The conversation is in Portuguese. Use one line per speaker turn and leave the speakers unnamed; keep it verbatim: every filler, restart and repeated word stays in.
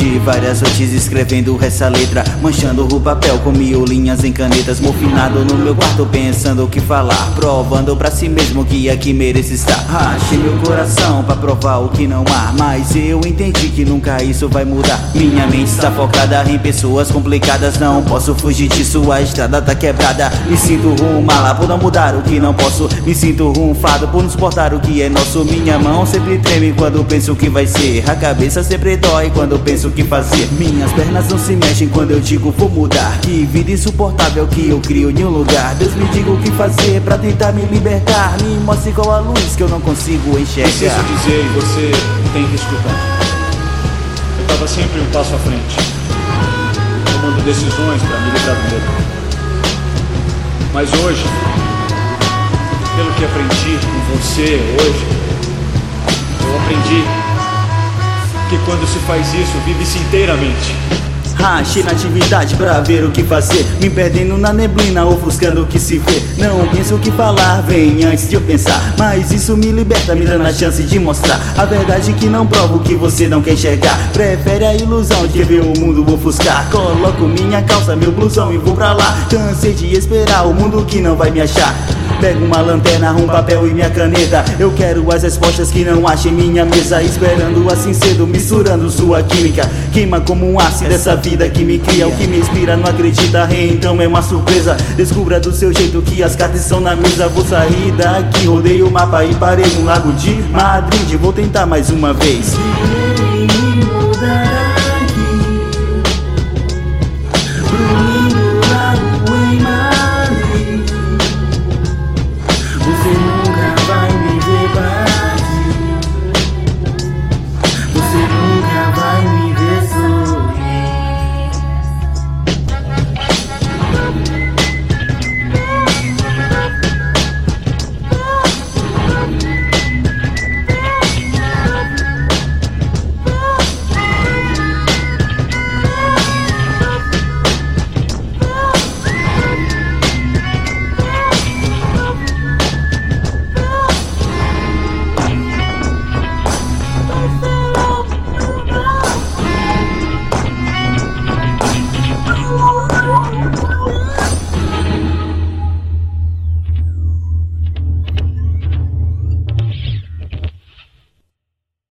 Perdi várias noites escrevendo essa letra, manchando o papel com mil linhas em canetas. Mofinado no meu quarto pensando o que falar, provando pra si mesmo que aqui merece estar. Rachei meu coração pra provar o que não há, mas eu entendi que nunca isso vai mudar. Minha mente está focada em pessoas complicadas, não posso fugir disso, a estrada tá quebrada. Me sinto um mala por não mudar o que não posso, me sinto um fado por não suportar o que é nosso. Minha mão sempre treme quando penso o que vai ser, a cabeça sempre dói quando penso o que fazer. Minhas pernas não se mexem quando eu digo vou mudar. Que vida insuportável que eu crio em um lugar. Deus me diga o que fazer pra tentar me libertar, me mostre qual a luz que eu não consigo enxergar.
Preciso dizer e você tem que escutar. Eu tava sempre um passo à frente, tomando decisões pra me livrar do medo. Mas hoje, pelo que aprendi com você hoje, eu aprendi que quando se faz isso, vive-se inteiramente.
Rachei na atividade pra ver o que fazer, me perdendo na neblina, ofuscando o que se vê. Não penso o que falar, vem antes de eu pensar, mas isso me liberta, me dando a chance de mostrar a verdade que não prova o que você não quer enxergar. Prefere a ilusão de ver o mundo ofuscar. Coloco minha calça, meu blusão e vou pra lá. Cansei de esperar o mundo que não vai me achar. Pego uma lanterna, um papel e minha caneta. Eu quero as respostas que não acho em minha mesa. Esperando assim cedo, misturando sua química. Queima como um ácido essa vida que me cria. O que me inspira não acredita, então é uma surpresa. Descubra do seu jeito que as cartas estão na mesa. Vou sair daqui, rodei o mapa e parei no Lago de Madrid. Vou tentar mais uma vez.